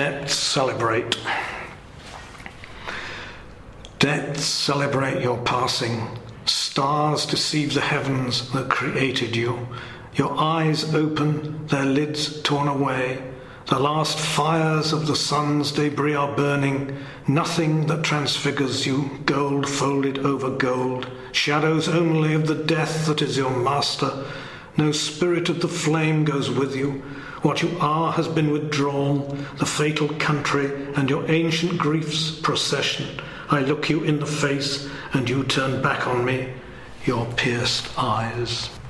Depths celebrate. Depths celebrate your passing. Stars deceive the heavens that created you. Your eyes open, their lids torn away. The last fires of the sun's debris are burning. Nothing that transfigures you, gold folded over gold. Shadows only of the death that is your master. No spirit of the flame goes with you. What you are has been withdrawn, the fatal country and your ancient grief's procession. I look you in the face and you turn back on me, your pierced eyes.